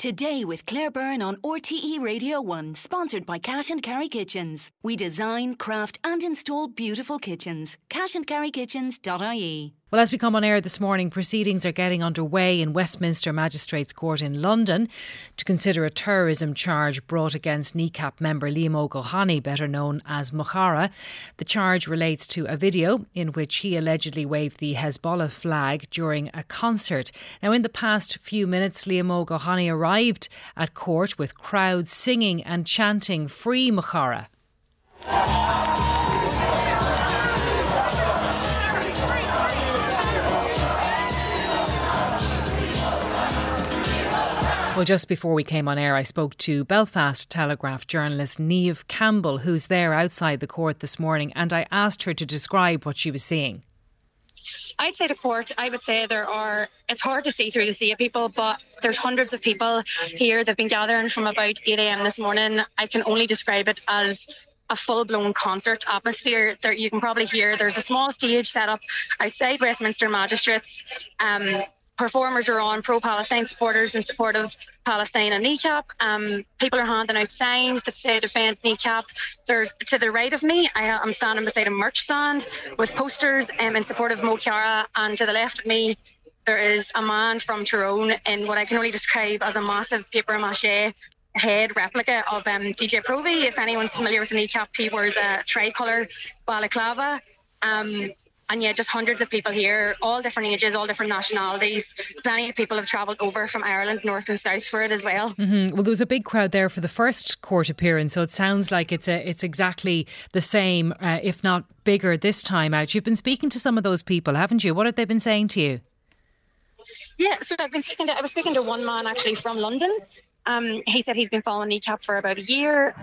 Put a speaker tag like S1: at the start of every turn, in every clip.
S1: Today with Claire Byrne on RTE Radio 1, sponsored by Cash and Carry Kitchens. We design, craft and install beautiful kitchens. cashandcarrykitchens.ie.
S2: Well, as we come on air this morning, proceedings are getting underway in Westminster Magistrates Court in London to consider a terrorism charge brought against NECAP member Liam O'Gohany, better known as Mukhara. The charge relates to a video in which he allegedly waved the Hezbollah flag during a concert. Now, in the past few minutes, Liam O'Gohany arrived at court with crowds singing and chanting "Free Mukhara." Well, just before we came on air, I spoke to Belfast Telegraph journalist Niamh Campbell, who's there outside the court this morning, and I asked her to describe what she was seeing.
S3: I'd say the court, I would say it's hard to see through the sea of people, but there's hundreds of people here. They've been gathering from about 8 a.m. this morning. I can only describe it as a full-blown concert atmosphere. There, you can probably hear there's a small stage set up outside Westminster Magistrates. Performers are on, pro-Palestine supporters in support of Palestine and NECAP. People are handing out signs that say defend NECAP. There's, to the right of me, I'm standing beside a merch stand with posters in support of Mo Chiara, and to the left of me there is a man from Tyrone in what I can only describe as a massive paper mache head replica of DJ Provi. If anyone's familiar with the NECAP, he wears a tricolour balaclava. And yeah, just hundreds of people here, all different ages, all different nationalities. Plenty of people have travelled over from Ireland, north and south for it as well.
S2: Mm-hmm. Well, there was a big crowd there for the first court appearance, so it sounds like it's exactly the same, if not bigger this time out. You've been speaking to some of those people, haven't you? What have they been saying to you?
S3: Yeah, so I was speaking to one man actually from London. He said he's been following NECAP for about a year.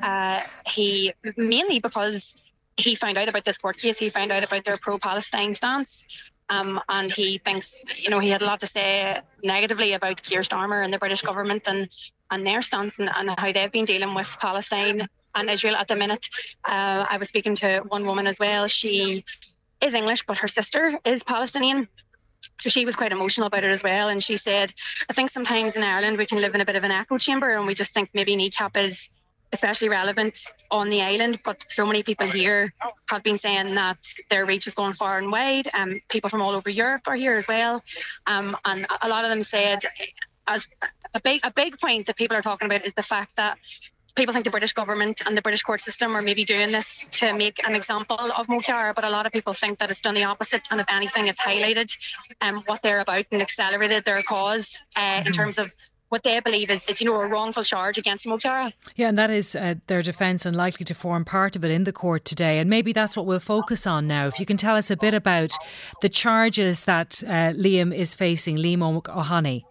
S3: He mainly because he found out about this court case. He found out about their pro-Palestine stance, and he thinks, he had a lot to say negatively about Keir Starmer and the British government and their stance and how they've been dealing with Palestine and Israel at the minute. I was speaking to one woman as well. She is English, but her sister is Palestinian. So she was quite emotional about it as well. And she said, I think sometimes in Ireland we can live in a bit of an echo chamber and we just think maybe NECAP is especially relevant on the island, but so many people here have been saying that their reach is going far and wide. People from all over Europe are here as well, and a lot of them said, as a big point that people are talking about is the fact that people think the British government and the British court system are maybe doing this to make an example of Mo Chiara, but a lot of people think that it's done the opposite, and if anything, it's highlighted what they're about and accelerated their cause in terms of what they believe is a wrongful charge against Mo Chiara. Yeah,
S2: and that is their defence and likely to form part of it in the court today. And maybe that's what we'll focus on now. If you can tell us a bit about the charges that Liam is facing, Liam O'Gohany.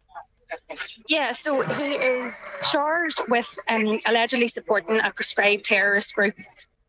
S3: Yeah, so he is charged with allegedly supporting a prescribed terrorist group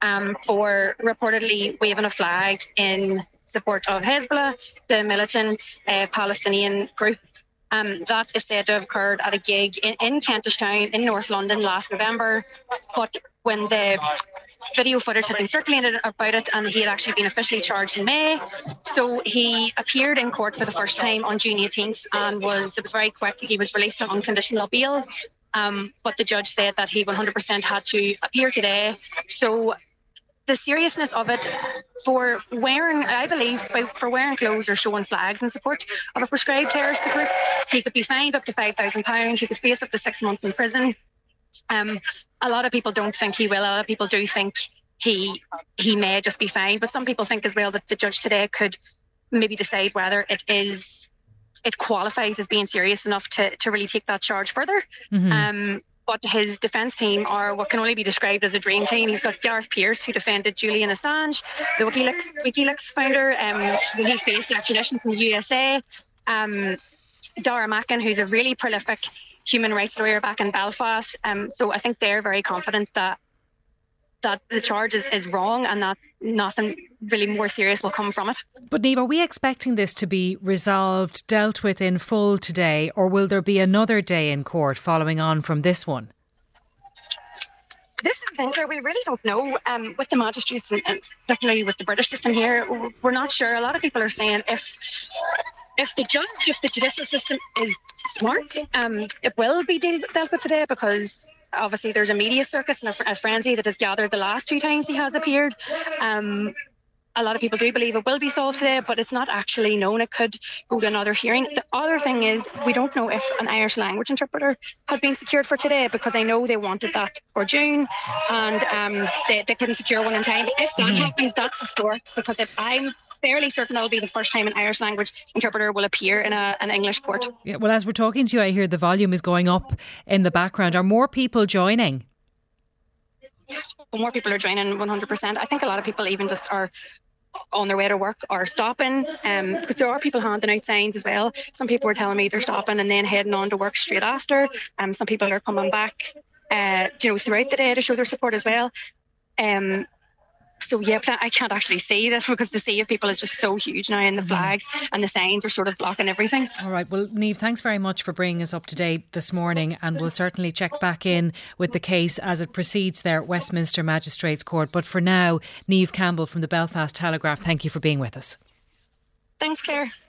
S3: for reportedly waving a flag in support of Hezbollah, the militant Palestinian group. That is said to have occurred at a gig in Kentish Town in North London last November. But when the video footage had been circulated about it, and he had actually been officially charged in May, so he appeared in court for the first time on June 18th and it was very quick. He was released on unconditional bail, but the judge said that he 100% had to appear today. So the seriousness of it, for wearing clothes or showing flags in support of a prescribed terrorist group, he could be fined up to £5,000. He could face up to 6 months in prison. A lot of people don't think he will. A lot of people do think he may just be fined, but some people think as well that the judge today could maybe decide whether it qualifies as being serious enough to really take that charge further. Mm-hmm. But his defence team are what can only be described as a dream team. He's got Gareth Pearce, who defended Julian Assange, the WikiLeaks founder. He faced extradition from the USA. Dara Mackin, who's a really prolific human rights lawyer back in Belfast. So I think they're very confident that the charge is wrong and that nothing really more serious will come from it.
S2: But Niamh, are we expecting this to be resolved, dealt with in full today, or will there be another day in court following on from this one?
S3: This is the thing where we really don't know. With the magistrates and particularly with the British system here, we're not sure. A lot of people are saying if if the judicial system is smart, it will be dealt with today, because obviously there's a media circus and a frenzy that has gathered the last 2 times he has appeared. A lot of people do believe it will be solved today, but it's not actually known. It could go to another hearing. The other thing is, we don't know if an Irish language interpreter has been secured for today, because I know they wanted that for June, and they couldn't secure one in time. If that happens, that's historic, because if I'm fairly certain that'll be the first time an Irish language interpreter will appear in an English court.
S2: Yeah, well, as we're talking to you, I hear the volume is going up in the background. Are more people joining?
S3: More people are joining, 100%. I think a lot of people even just are on their way to work or stopping, because there are people handing out signs as well. Some people were telling me they're stopping and then heading on to work straight after. Some people are coming back throughout the day to show their support as well. So yeah, I can't actually see that, because the sea of people is just so huge now, and the flags and the signs are sort of blocking everything.
S2: All right, well, Niamh, thanks very much for bringing us up to date this morning, and we'll certainly check back in with the case as it proceeds there at Westminster Magistrates Court. But for now, Niamh Campbell from the Belfast Telegraph, thank you for being with us.
S3: Thanks, Claire.